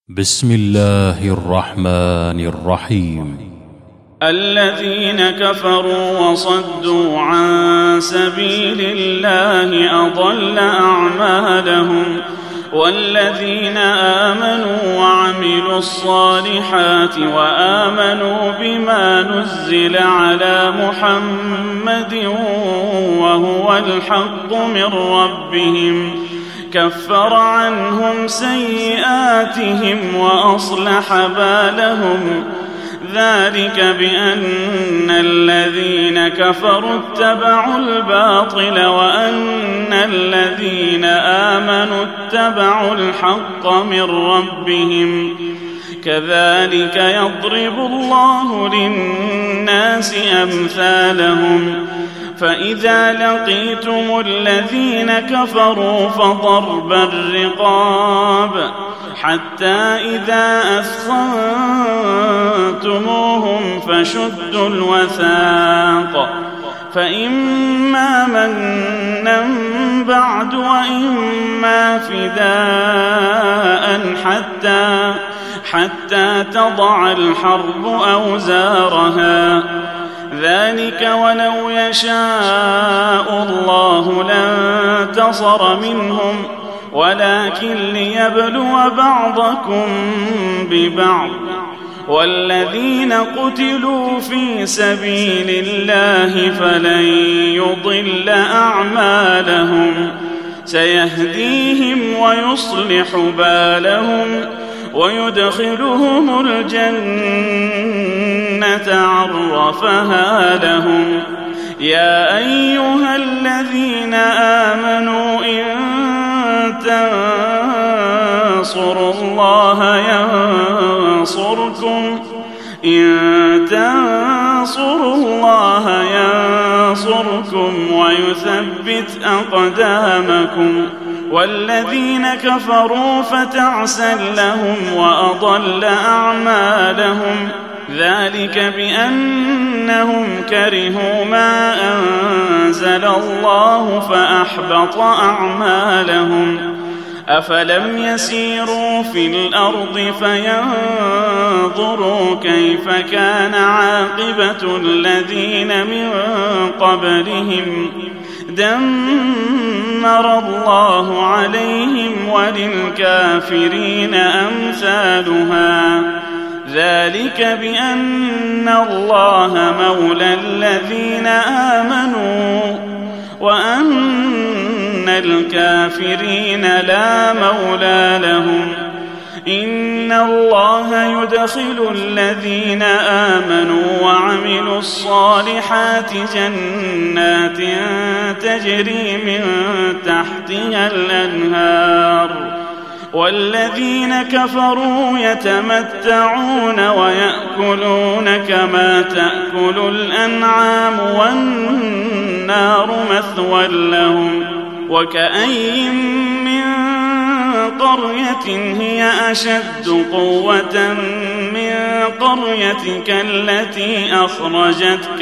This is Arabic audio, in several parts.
بسم الله الرحمن الرحيم. الذين كفروا وصدوا عن سبيل الله أضل أعمالهم، والذين آمنوا وعملوا الصالحات وآمنوا بما نزل على محمد وهو الحق من ربهم كفر عنهم سيئاتهم وأصلح بالهم، ذلك بأن الذين كفروا اتبعوا الباطل وأن الذين آمنوا اتبعوا الحق من ربهم، كذلك يضرب الله للناس أمثالهم. فإذا لقيتم الذين كفروا فضرب الرقاب حتى إذا أثخنتموهم فشدوا الوثاق، فإما منا بعد وإما فداء حتى تضع الحرب أوزارها، ذلك ولو يشاء الله لانتصر منهم ولكن ليبلو بعضكم ببعض، والذين قتلوا في سبيل الله فلن يضل أعمالهم، سيهديهم ويصلح بالهم ويدخلهم الجنة عرفها لهم. يا أيها الذين آمنوا إن تنصروا الله ينصركم ويثبت أقدامكم، والذين كفروا فتعسا لهم وأضل أعمالهم، ذلك بأنهم كرهوا ما أنزل الله فأحبط أعمالهم. أفلم يسيروا في الأرض فينظروا كيف كان عاقبة الذين من قبلهم، دمر الله عليهم وللكافرين أمثالها، ذلك بأن الله مولى الذين آمنوا وأن الكافرين لا مولى لهم. إن الله يدخل الذين آمنوا وعملوا الصالحات جنات تجري من تحتها الأنهار، والذين كفروا يتمتعون ويأكلون كما تأكل الأنعام والنار مثوى لهم. وكأين من قرية هي أشد قوة من قريتك التي أخرجتك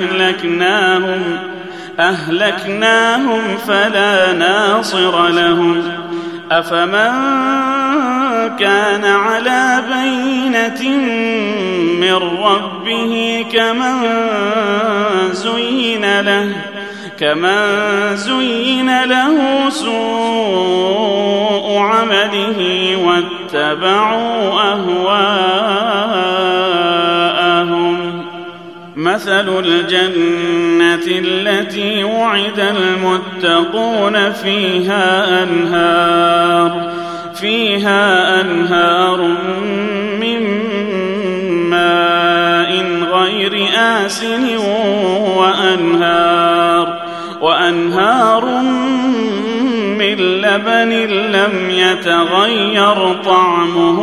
أهلكناهم فلا ناصر لهم. أفمن كان على بينة من ربه كمن زين له سوء عمله واتبعوا أهواءهم. مثل الجنة التي وعد المتقون فيها أنهار من ماء غير آسن وأنهار من لبن لم يتغير طعمه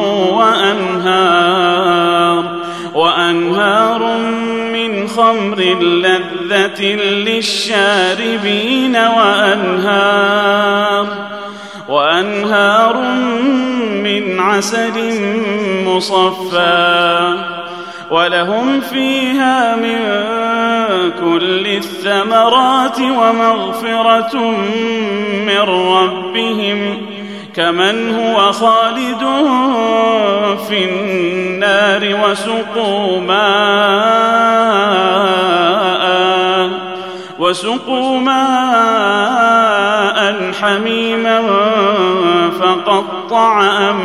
وأنهار من خمر لذة للشاربين وأنهار من عسل مصفى، ولهم فيها من كل الثمرات ومغفرة من ربهم كمن هو خالد في النار وسقوا ماء حميما فقطع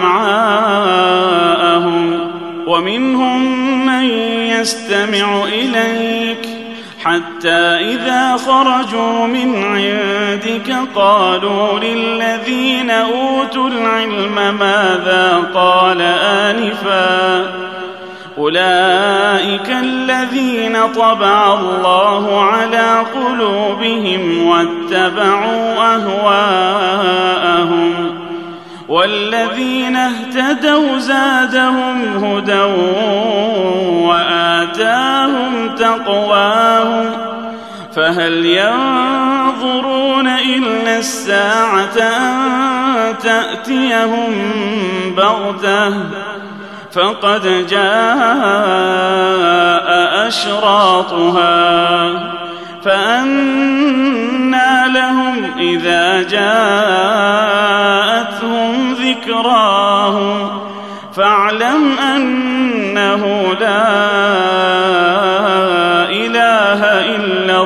أمعاءهم ومنهم من يستمع إليك حتى إذا خرجوا من عندك قالوا للذين أوتوا العلم ماذا قال آنفا أولئك الذين طبع الله على قلوبهم واتبعوا أهواءهم والذين اهتدوا زادهم هدى وآتاهم تقواهم فهل ينظرون إلا الساعة أن تأتيهم بغتة فقد جاء أشراطها فأنى لهم إذا جاءتهم ذكراهم فاعلم أنه لا إله إلا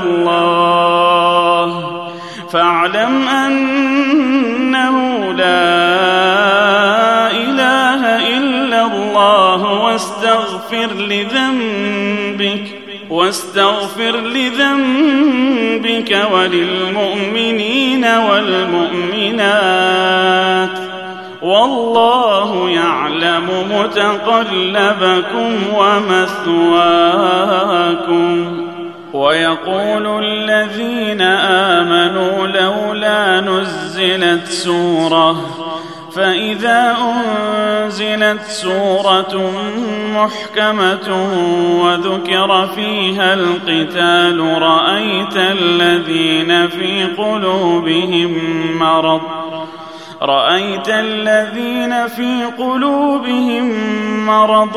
الله واستغفر لذنبك وللمؤمنين والمؤمنات والله يعلم متقلبكم ومثواكم. ويقول الذين آمنوا لولا نزلت سورة فإذا أنزلت سورة محكمة وذكر فيها القتال رأيت الذين في قلوبهم مرض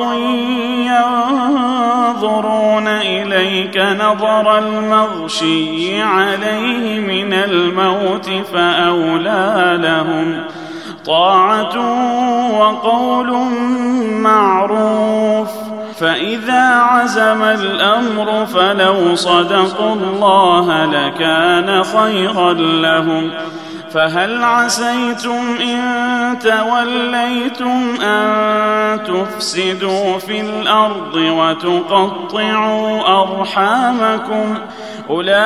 ينظرون إليك نظر المغشي عليه من الموت فأولى لهم طاعة وقول معروف. فإذا عزم الأمر فلو صدقوا الله لكان خيرا لهم. فهل عسيتم إن توليتم أن تفسدوا في الأرض وتقطعوا أرحامكم أولئك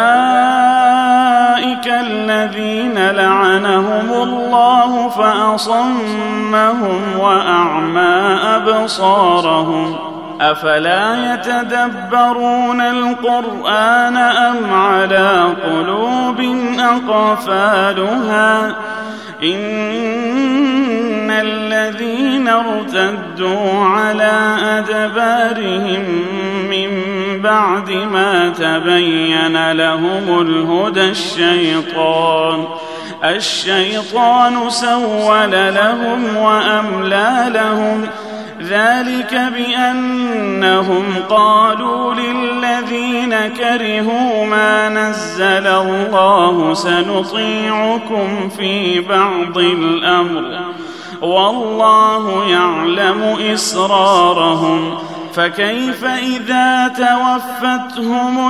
الذين لعنهم الله فأصمهم وأعمى أبصارهم أفلا يتدبرون القرآن أم على قلوب أقفالها إن الذين ارتدوا على أدبارهم من بعد ما تبين لهم الهدى الشيطان سول لهم وأملى لهم ذلك بأنهم قالوا للذين كرهوا ما نزل الله سنطيعكم في بعض الأمر والله يعلم إسرارهم. فكيف إذا توفتهم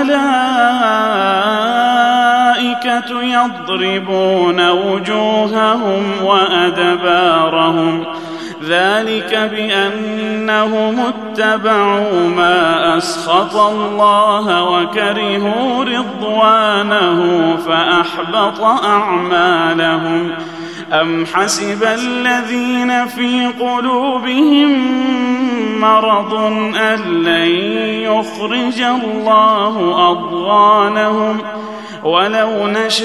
الملائكة يضربون وجوههم وأدبارهم ذلك بأنهم اتبعوا ما أسخط الله وكرهوا رضوانه فأحبط أعمالهم. أم حسب الذين في قلوبهم مرض أن لن يخرج الله أضغانهم ولو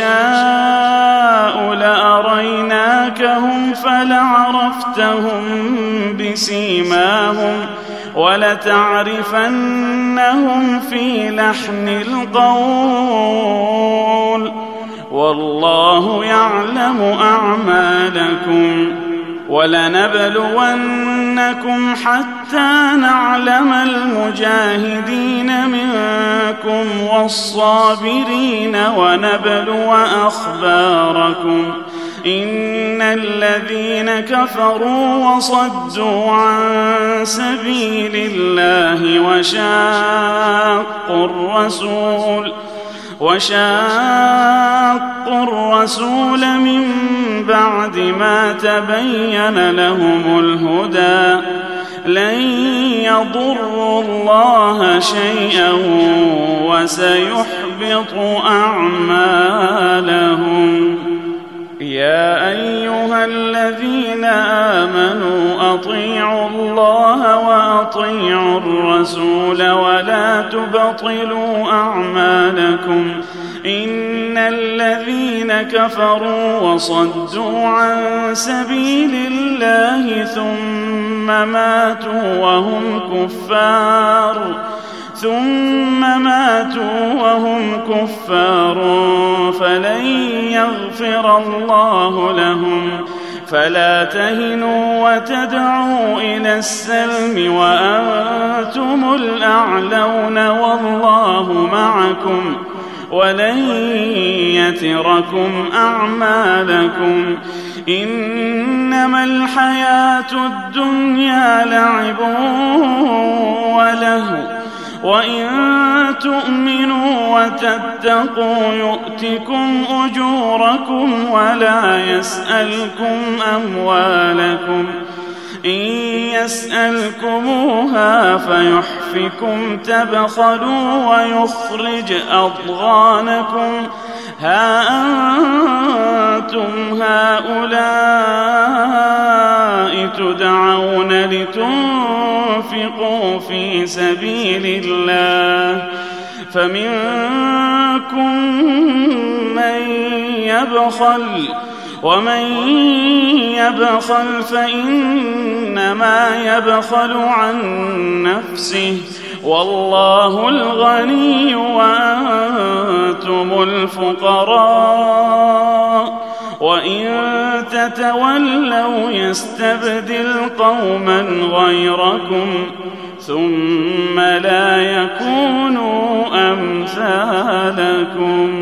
نشاء لأريناكهم فلعرفتهم بسيماهم ولتعرفنهم في لحن القول والله يعلم أعمالكم. ولنبلونكم حتى نعلم المجاهدين منكم والصابرين ونبلو أخباركم إن الذين كفروا وصدوا عن سبيل الله وشاقوا الرسول من بعد ما تبين لهم الهدى لن يضروا الله شيئا وسيحبط أعمالهم. يا أيها الذين آمنوا أطيعوا الله وأطيعوا الرسول ولا تبطلوا أعمالكم إن الذين كفروا وصدوا عن سبيل الله ثم ماتوا وهم كفار فلن يغفر الله لهم. فلا تهنوا وتدعوا إلى السلم وأنتم الأعلون والله معكم ولن يتركم أعمالكم. إنما الحياة الدنيا لعب ولهو وإن تؤمنوا وتتقوا يؤتكم أجوركم ولا يسألكم أموالكم إن يسألكموها فيحفكم تبخلوا ويخرج أضغانكم. ها أنتم هؤلاء تدعون لتنفقوا في سبيل الله فمنكم من يبخل ومن يبخل فإنما يبخل عن نفسه والله الغني وأنتم الفقراء وإن تتولوا يستبدل قوما غيركم ثم لا يكونوا أمثالكم.